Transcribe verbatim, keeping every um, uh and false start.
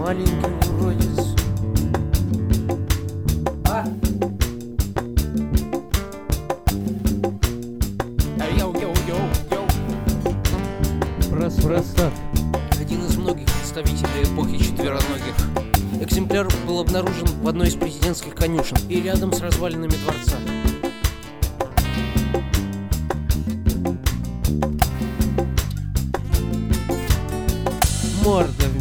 маленький уродец. А? Йоу-йоу-йоу-йоу. Прос-простат. Один из многих представителей эпохи четвероногих. Экземпляр был обнаружен в одной из президентских конюшен и рядом с развалинами дворца. Морда